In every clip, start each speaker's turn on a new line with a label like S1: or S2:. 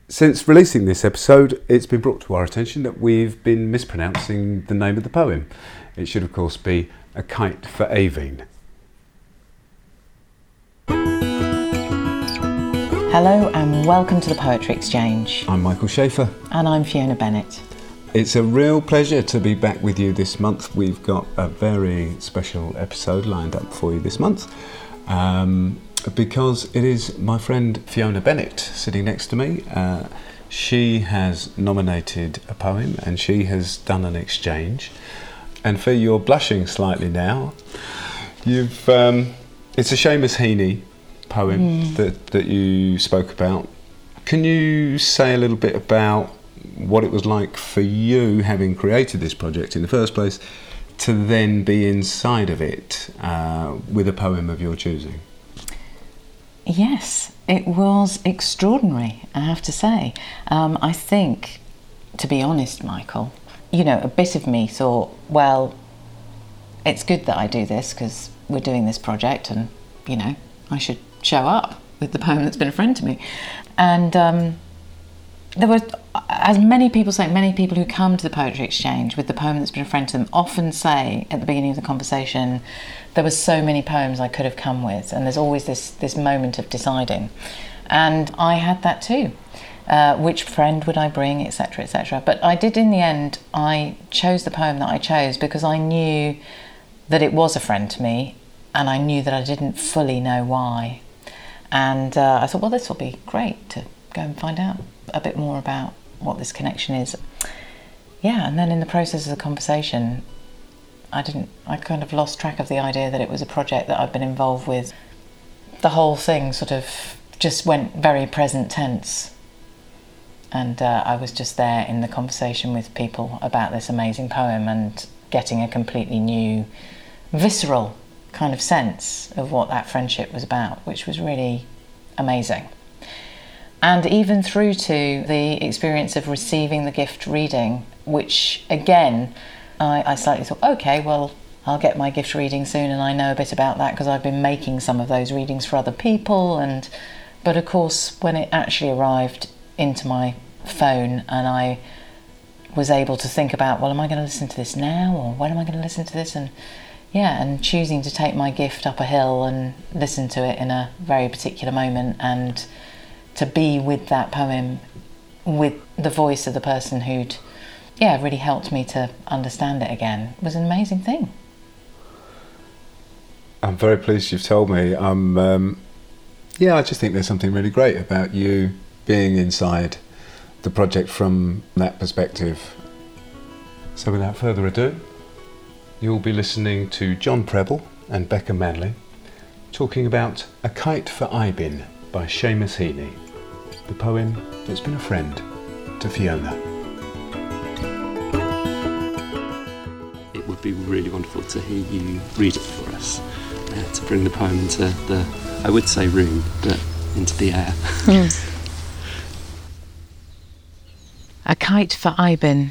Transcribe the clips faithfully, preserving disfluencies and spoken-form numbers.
S1: Since releasing this episode, it's been brought to our attention that we've been mispronouncing the name of the poem. It should, of course, be A Kite for Aveen.
S2: Hello and welcome to the Poetry Exchange.
S1: I'm Michael Schaefer.
S2: And I'm Fiona Bennett.
S1: It's a real pleasure to be back with you this month. We've got a very special episode lined up for you this month. Um, because it is my friend Fiona Bennett sitting next to me. Uh, she has nominated a poem and she has done an exchange. And Fi, you're blushing slightly now. You've um, it's a Seamus Heaney poem mm. that, that you spoke about. Can you say a little bit about what it was like for you, having created this project in the first place, to then be inside of it uh, with a poem of your choosing?
S2: Yes, it was extraordinary, I have to say. Um, I think, to be honest, Michael, you know, a bit of me thought, well, it's good that I do this because we're doing this project and, you know, I should show up with the poem that's been a friend to me. And um, there were, as many people say, many people who come to the Poetry Exchange with the poem that's been a friend to them often say at the beginning of the conversation, there were so many poems I could have come with, and there's always this this moment of deciding. And I had that too. Uh, which friend would I bring, et cetera, et cetera. But I did, in the end, I chose the poem that I chose because I knew that it was a friend to me, and I knew that I didn't fully know why. And uh, I thought, well, this will be great to go and find out a bit more about what this connection is. Yeah, and then in the process of the conversation, I didn't, I kind of lost track of the idea that it was a project that I've been involved with. The whole thing sort of just went very present tense. And uh, I was just there in the conversation with people about this amazing poem and getting a completely new, visceral kind of sense of what that friendship was about, which was really amazing. And even through to the experience of receiving the gift reading, which again, I, I slightly thought, okay, well, I'll get my gift reading soon and I know a bit about that because I've been making some of those readings for other people. And but of course, when it actually arrived into my phone and I was able to think about, well, am I going to listen to this now or when am I going to listen to this? And yeah, and choosing to take my gift up a hill and listen to it in a very particular moment and to be with that poem, with the voice of the person who'd, yeah, really helped me to understand it again, was an amazing thing.
S1: I'm very pleased you've told me. Um, um, yeah, I just think there's something really great about you being inside the project from that perspective. So without further ado, you'll be listening to John Prebble and Becca Manley talking about A Kite for Aveen by Seamus Heaney, the poem that's been a friend to Fiona.
S3: It would be really wonderful to hear you read it for us, uh, to bring the poem into the, I would say room, but into the air.
S2: Mm. A Kite for Aveen.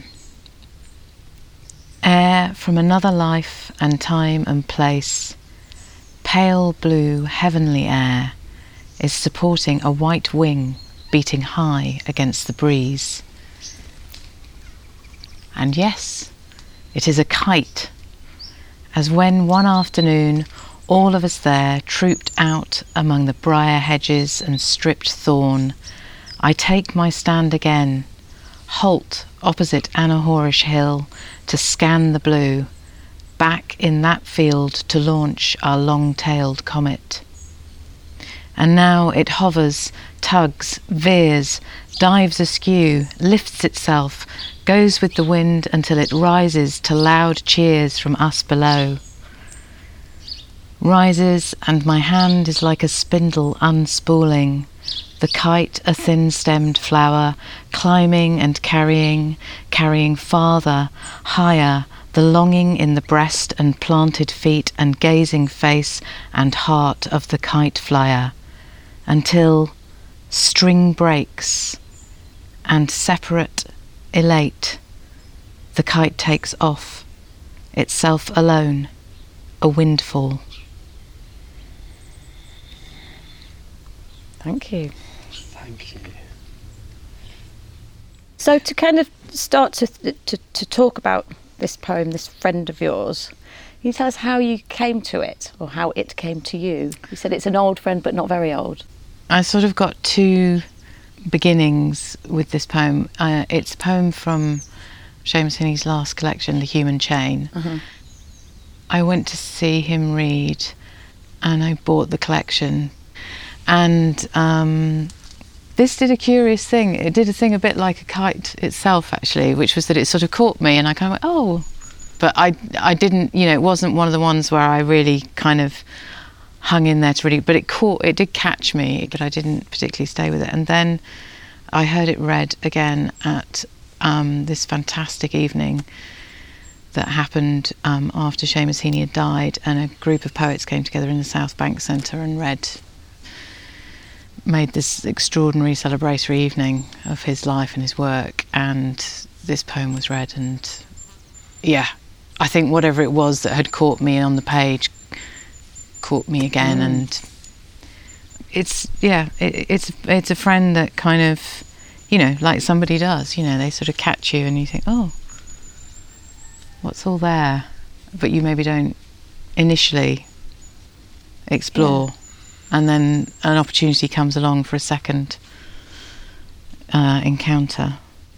S2: Air from another life and time and place, pale blue heavenly air, is supporting a white wing beating high against the breeze. And yes, it is a kite, as when one afternoon all of us there trooped out among the briar hedges and stripped thorn, I take my stand again, halt opposite Anahorish Hill to scan the blue, back in that field to launch our long-tailed comet. And now it hovers, tugs, veers, dives askew, lifts itself, goes with the wind until it rises to loud cheers from us below. Rises, and my hand is like a spindle unspooling, the kite a thin-stemmed flower, climbing and carrying, carrying farther, higher, the longing in the breast and planted feet and gazing face and heart of the kite flyer, until string breaks, and separate, elate, the kite takes off, itself alone, a windfall. Thank you.
S3: Thank you.
S4: So to kind of start to, to to talk about this poem, this friend of yours, can you tell us how you came to it, or how it came to you? You said it's an old friend, but not very old.
S2: I sort of got two beginnings with this poem. Uh, it's a poem from Seamus Heaney's last collection, The Human Chain.
S4: Uh-huh.
S2: I went to see him read, and I bought the collection. And um, this did a curious thing. It did a thing a bit like a kite itself, actually, which was that it sort of caught me, and I kind of went, oh. But I, I didn't, you know, it wasn't one of the ones where I really kind of hung in there to really, but it caught, it did catch me, but I didn't particularly stay with it. And then I heard it read again at um, this fantastic evening that happened um, after Seamus Heaney had died, and a group of poets came together in the South Bank Centre and read, made this extraordinary celebratory evening of his life and his work, and this poem was read, and yeah, I think whatever it was that had caught me on the page caught me again. Mm. And it's yeah it, it's it's a friend that kind of, you know, like somebody does, you know, they sort of catch you and you think, oh, what's all there, but you maybe don't initially explore. Yeah. And then an opportunity comes along for a second uh, encounter.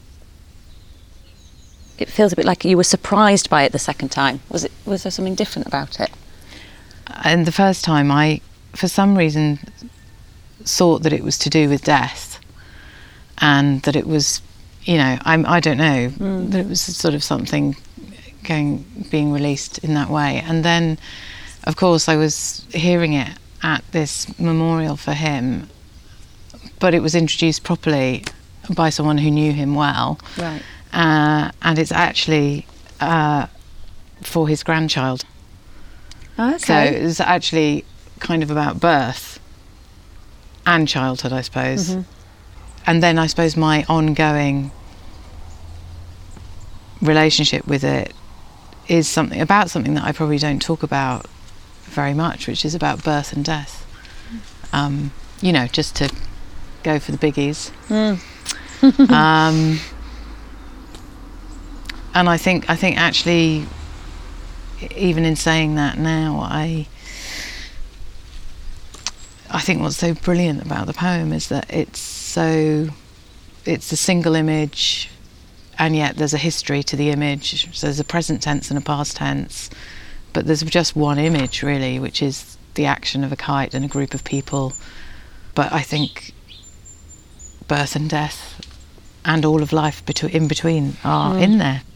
S4: It feels a bit like you were surprised by it the second time. Was it? Was there something different about it?
S2: And the first time, I, for some reason, thought that it was to do with death, and that it was, you know, I'm, I don't know, mm. that it was sort of something going, being released in that way. And then, of course, I was hearing it at this memorial for him, but it was introduced properly by someone who knew him well.
S4: Right.
S2: Uh, and it's actually uh, for his grandchild.
S4: Okay.
S2: So it's actually kind of about birth and childhood, I suppose. Mm-hmm. And then I suppose my ongoing relationship with it is something about something that I probably don't talk about very much, which is about birth and death. Um, you know, just to go for the biggies. Mm. um, and I think I think actually, even in saying that now, I I think what's so brilliant about the poem is that it's so it's a single image, and yet there's a history to the image. So there's a present tense and a past tense, but there's just one image really, which is the action of a kite and a group of people. But I think birth and death and all of life between, in between are mm. in there.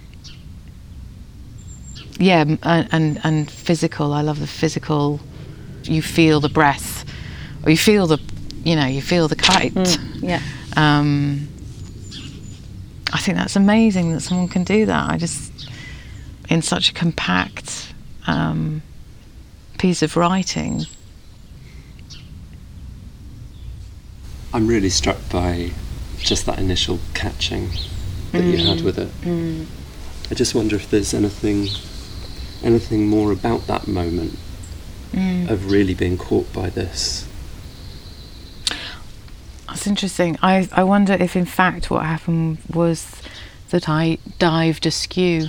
S2: Yeah, and, and and physical. I love the physical. You feel the breath, or you feel the, you know, you feel the kite.
S4: Mm, yeah.
S2: Um, I think that's amazing that someone can do that. I just, in such a compact um, piece of writing.
S3: I'm really struck by just that initial catching that mm. you had with it. Mm. I just wonder if there's anything, anything more about that moment mm. of really being caught by this.
S2: That's interesting. I, I wonder if in fact what happened was that I dived askew.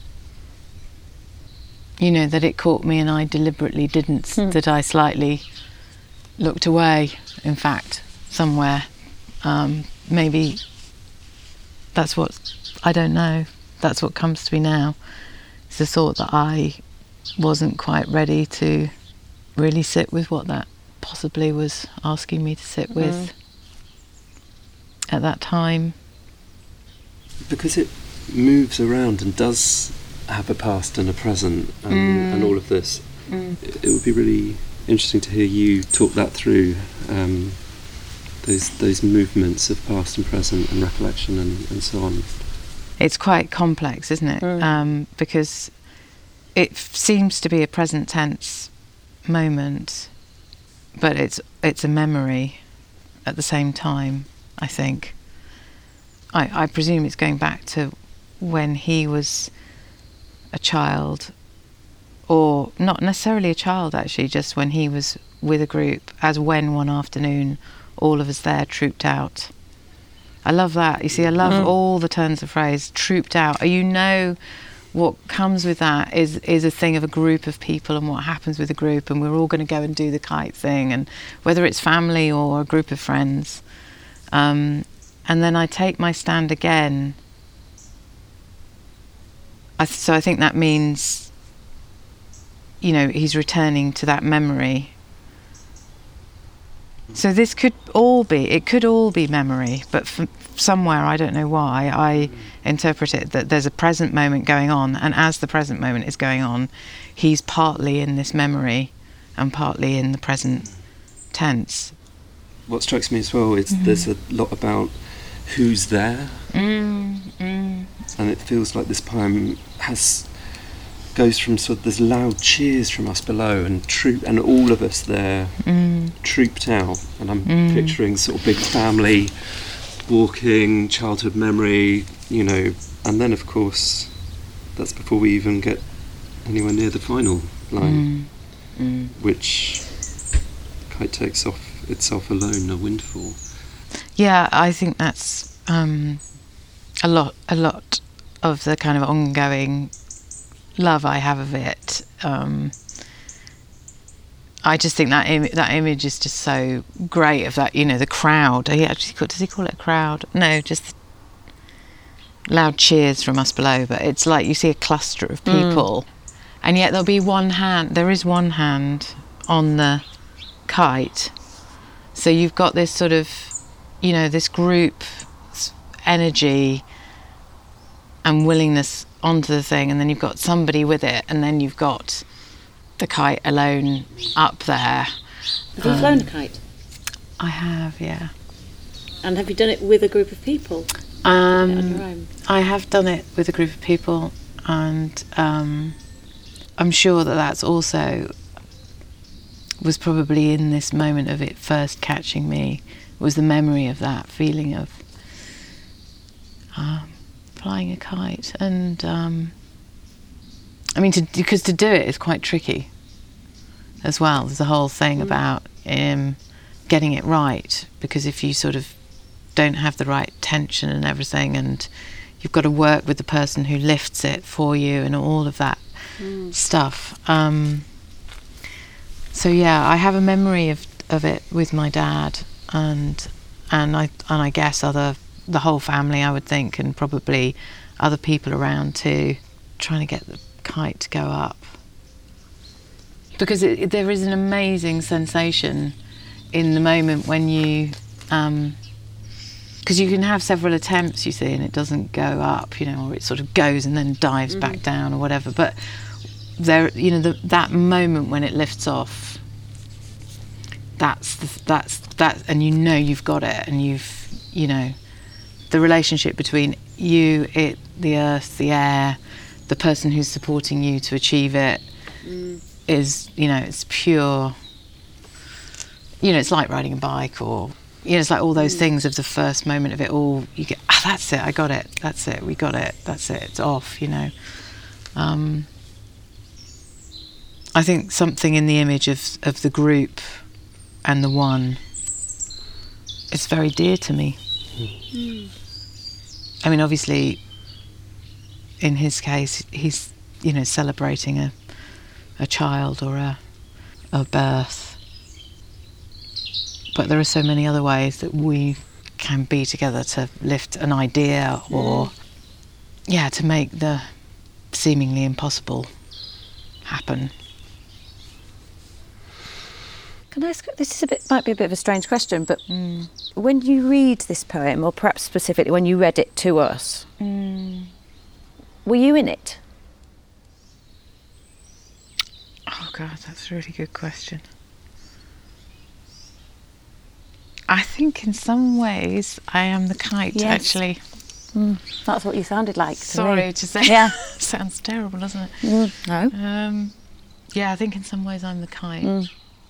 S2: You know, that it caught me and I deliberately didn't, mm. that I slightly looked away, in fact, somewhere. Um, maybe that's what, I don't know, that's what comes to me now. It's the thought that I wasn't quite ready to really sit with what that possibly was asking me to sit mm. with at that time.
S3: Because it moves around and does have a past and a present and, mm. and all of this, mm. it, it would be really interesting to hear you talk that through, um, those those movements of past and present and recollection and, and so on.
S2: It's quite complex, isn't it? Mm. Um, because it f- seems to be a present tense moment, but it's it's a memory at the same time, I think. I, I presume it's going back to when he was a child, or not necessarily a child actually, just when he was with a group, as when one afternoon all of us there trooped out I love that. You see, I love
S4: Mm.
S2: all the turns of phrase. Trooped out. You know, what comes with that is is a thing of a group of people and what happens with a group, and we're all going to go and do the kite thing, and whether it's family or a group of friends. Um, and then I take my stand again. I th- so I think that means, you know, he's returning to that memory. So this could all be, it could all be memory, but from somewhere, I don't know why, I interpret it that there's a present moment going on, and as the present moment is going on, he's partly in this memory and partly in the present tense.
S3: What strikes me as well is mm. there's a lot about who's there,
S2: mm, mm.
S3: and it feels like this poem has goes from sort of there's loud cheers from us below and troop and all of us there
S2: mm.
S3: trooped out, and I'm
S2: mm.
S3: picturing sort of big family walking, childhood memory, you know, and then of course that's before we even get anywhere near the final line,
S2: mm. Mm.
S3: which kite takes off itself alone, a windfall.
S2: Yeah, I think that's um, a lot a lot of the kind of ongoing love I have of it. Um, I just think that Im- that image is just so great of that, you know, the crowd. He actually call, does he call it a crowd? No, just loud cheers from us below. But it's like you see a cluster of people, mm. and yet there'll be one hand. There is one hand on the kite, so you've got this sort of, you know, this group energy and willingness onto the thing, and then you've got somebody with it, and then you've got the kite alone up there.
S4: Have you um, flown a kite?
S2: I have, yeah.
S4: And have you done it with a group of people?
S2: Um,
S4: on your own?
S2: I have done it with a group of people, and um, I'm sure that that's also was probably in this moment of it first catching me, was the memory of that feeling of um, flying a kite. And um, I mean, to, because to do it is quite tricky as well. There's a whole thing mm. about um, getting it right, because if you sort of don't have the right tension and everything, and you've got to work with the person who lifts it for you and all of that mm. stuff. Um, so yeah, I have a memory of, of it with my dad, and and I and I guess other the whole family, I would think, and probably other people around too, trying to get the kite to go up, because it, there is an amazing sensation in the moment when you um because you can have several attempts, you see, and it doesn't go up, you know, or it sort of goes and then dives mm-hmm. back down or whatever, but there, you know, the, that moment when it lifts off, that's the, that's that, and you know you've got it, and you've, you know, the relationship between you, it, the earth, the air, the person who's supporting you to achieve it mm. is, you know, it's pure, you know, it's like riding a bike, or, you know, it's like all those mm. things of the first moment of it all, you get, ah, that's it, I got it, that's it, we got it, that's it, it's off, you know. Um, I think something in the image of, of the group and the one, it's very dear to me. Mm. I mean, obviously, in his case, he's, you know, celebrating a a child or a a birth. But there are so many other ways that we can be together to lift an idea, or, mm. yeah, to make the seemingly impossible happen.
S4: Can I ask, this is a bit, might be a bit of a strange question, but
S2: mm.
S4: when you read this poem, or perhaps specifically when you read it to us,
S2: mm.
S4: were you in it?
S2: Oh God, that's a really good question. I think in some ways I am the kite, yes. actually.
S4: Mm, that's what you sounded like to
S2: Sorry
S4: me.
S2: to say.
S4: Yeah.
S2: Sounds terrible, doesn't it?
S4: Mm, no.
S2: Um, yeah, I think in some ways I'm the kite.
S4: Mm.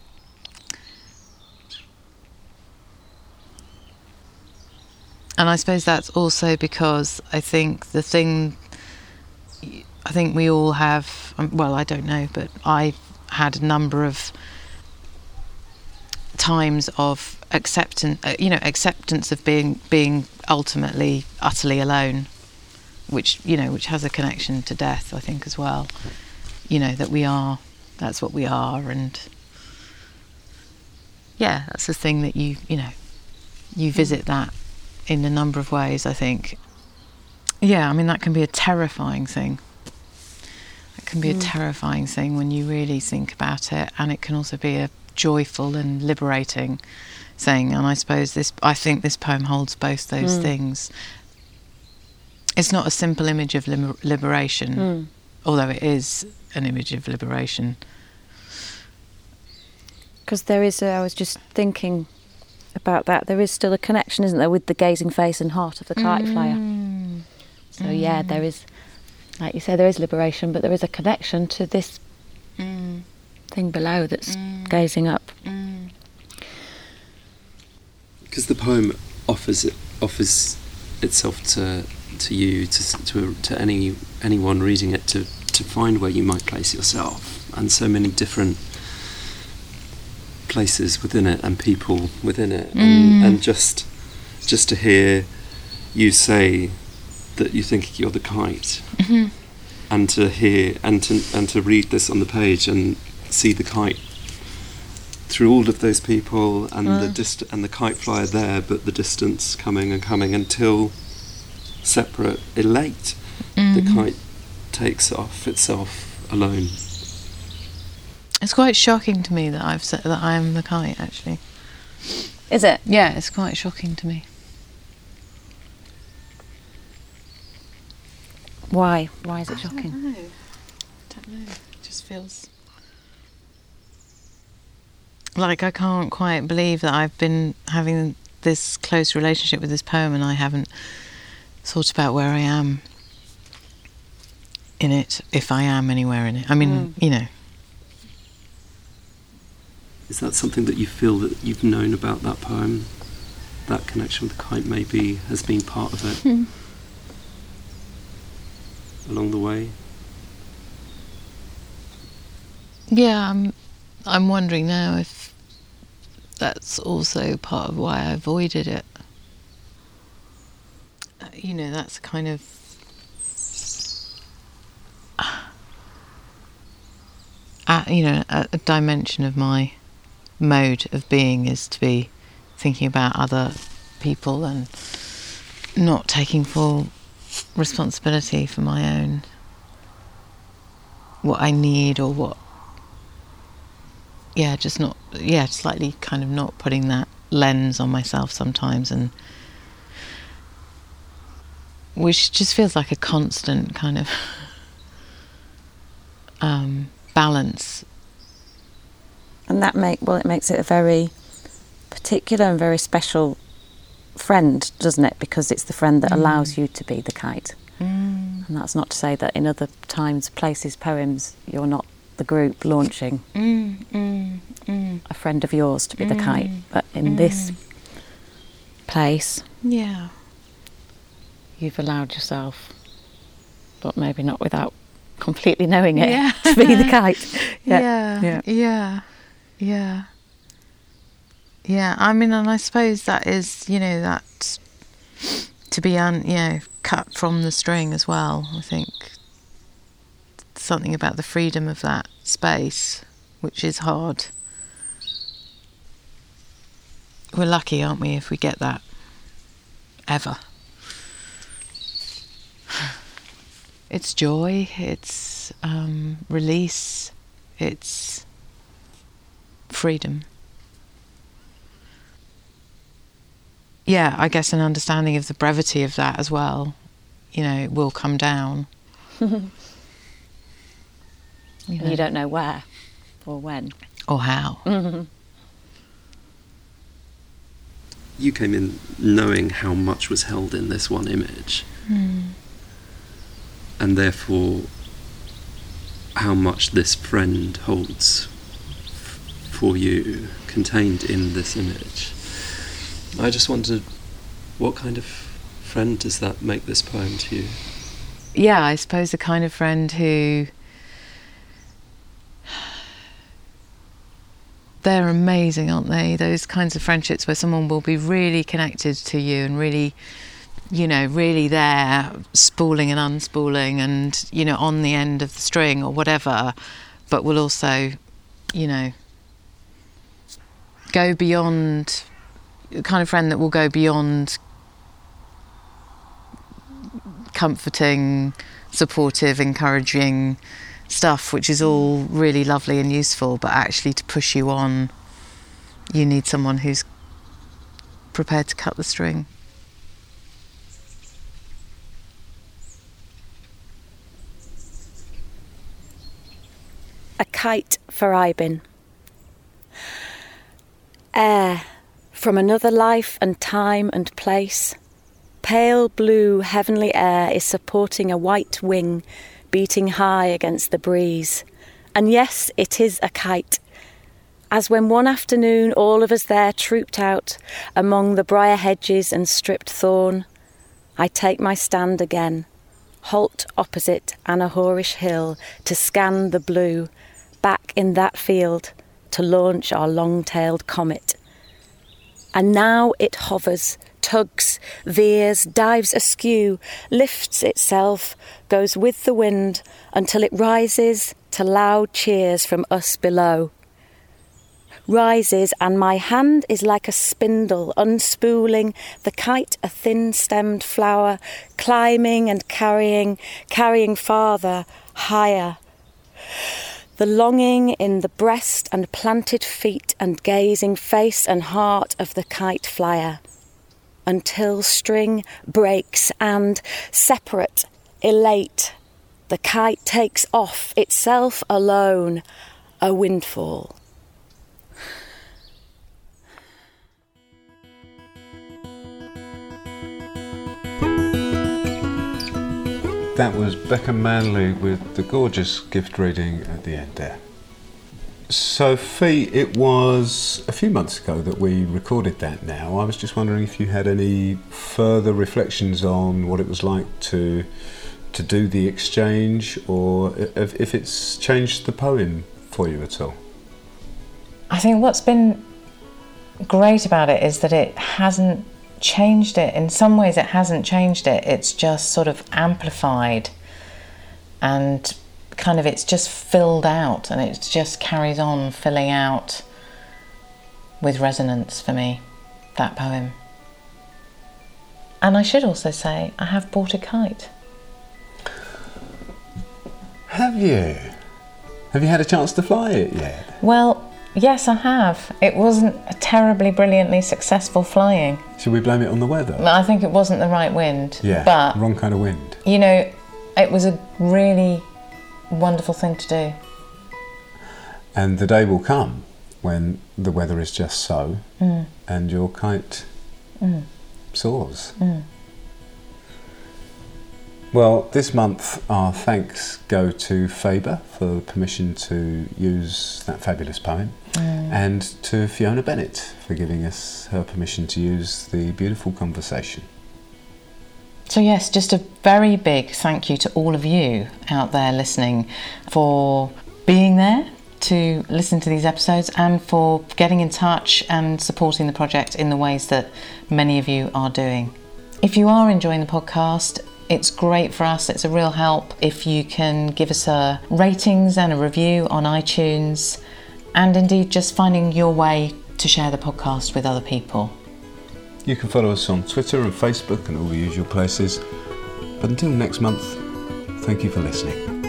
S2: And I suppose that's also because I think the thing, I think we all have, well, I don't know, but I've had a number of times of acceptance, uh, you know, acceptance of being being ultimately utterly alone, which you know, which has a connection to death, I think, as well. You know, that we are, that's what we are, and yeah, that's the thing that you you know, you visit that in a number of ways, I think. Yeah, I mean, that can be a terrifying thing. It can be mm. a terrifying thing when you really think about it, and it can also be a joyful and liberating thing. And I suppose this, I think this poem holds both those mm. things. It's not a simple image of liber- liberation, mm. although it is an image of liberation.
S4: Because there is, a, I was just thinking about that, there is still a connection, isn't there, with the gazing face and heart of the kite mm. flyer. So mm. yeah, there is, like you say, there is liberation, but there is a connection to this mm. thing below that's mm. gazing up.
S3: Because mm. the poem offers it offers itself to to you, to to to any anyone reading it, to to find where you might place yourself, and so many different places within it and people within it, mm. and, and just just to hear you say that you think you're the kite, mm-hmm. and to hear and to and to read this on the page and see the kite through all of those people and mm. the dist- and the kite flyer there, but the distance coming and coming until separate, elate, mm-hmm. the kite takes off itself alone.
S2: It's quite shocking to me that I've said that I am the kite. Actually,
S4: is it?
S2: Yeah, it's quite shocking to me.
S4: Why? Why is it shocking?
S2: I don't know. I don't know. It just feels like I can't quite believe that I've been having this close relationship with this poem and I haven't thought about where I am in it, if I am anywhere in it. I mean, mm. you know.
S3: Is that something that you feel that you've known about that poem? That connection with the kite maybe has been part of it? Mm. Along the way?
S2: Yeah, I'm I'm wondering now if that's also part of why I avoided it. Uh, you know, that's kind of uh, you know, a, a dimension of my mode of being is to be thinking about other people and not taking full responsibility for my own, what I need or what, yeah, just not, yeah, slightly kind of not putting that lens on myself sometimes, and which just feels like a constant kind of um, balance.
S4: And that make well, it makes it a very particular and very special friend, doesn't it? Because it's the friend that mm. allows you to be the kite. Mm. And that's not to say that in other times, places, poems, you're not the group launching mm, mm, mm. a friend of yours to be mm, the kite. But in mm. this place,
S2: yeah,
S4: you've allowed yourself, but maybe not without completely knowing it,
S2: yeah.
S4: to be the kite.
S2: Yeah, yeah, yeah, yeah. yeah. Yeah, I mean, and I suppose that is, you know, that to be, un, you know, cut from the string as well. I think something about the freedom of that space, which is hard. We're lucky, aren't we, if we get that, ever. It's joy, it's um, release, it's freedom. Yeah, I guess an understanding of the brevity of that as well, you know, it will come down. you know.
S4: You don't know where or when.
S2: Or how.
S4: Mm-hmm.
S3: You came in knowing how much was held in this one image.
S2: Mm.
S3: And therefore how much this friend holds f- for you, contained in this image. I just wondered, what kind of friend does that make this poem to you?
S2: Yeah, I suppose the kind of friend who they're amazing, aren't they? Those kinds of friendships where someone will be really connected to you and really, you know, really there, spooling and unspooling and, you know, on the end of the string or whatever, but will also, you know, go beyond, the kind of friend that will go beyond comforting, supportive, encouraging stuff, which is all really lovely and useful, but actually to push you on, you need someone who's prepared to cut the string.
S4: A kite for Aibin. Air from another life and time and place. Pale blue heavenly air is supporting a white wing beating high against the breeze. And yes, it is a kite. As when one afternoon all of us there trooped out among the briar hedges and stripped thorn, I take my stand again, halt opposite Anahorish Hill to scan the blue, back in that field to launch our long-tailed comet. And now it hovers, tugs, veers, dives askew, lifts itself, goes with the wind until it rises to loud cheers from us below. Rises, and my hand is like a spindle unspooling the kite, a thin-stemmed flower, climbing and carrying, carrying farther, higher. The longing in the breast and planted feet and gazing face and heart of the kite flyer, until string breaks and, separate, elate, the kite takes off itself alone, a windfall.
S1: That was Becca Manley with the gorgeous gift reading at the end there. Sophie, it was a few months ago that we recorded that now. I was just wondering if you had any further reflections on what it was like to to do the exchange, or if, if it's changed the poem for you at all.
S2: I think what's been great about it is that it hasn't changed it. In some ways it hasn't changed it, it's just sort of amplified and kind of it's just filled out, and it just carries on filling out with resonance for me, that poem. And I should also say I have bought a kite.
S1: Have you? Have you had a chance to fly it yet?
S2: Well, yes, I have. It wasn't a terribly brilliantly successful flying.
S1: Should we blame it on the weather?
S2: I think it wasn't the right wind.
S1: Yeah,
S2: but,
S1: wrong kind of wind.
S2: You know, it was a really wonderful thing to do.
S1: And the day will come when the weather is just so, mm. and your kite mm. soars.
S2: Mm.
S1: Well, this month our thanks go to Faber for the permission to use that fabulous poem, mm. and to Fiona Bennett for giving us her permission to use the beautiful conversation.
S2: So yes, just a very big thank you to all of you out there listening for being there to listen to these episodes and for getting in touch and supporting the project in the ways that many of you are doing. If you are enjoying the podcast, it's great for us, it's a real help if you can give us a ratings and a review on iTunes, and indeed just finding your way to share the podcast with other people.
S1: You can follow us on Twitter and Facebook and all the usual places. But until next month, thank you for listening.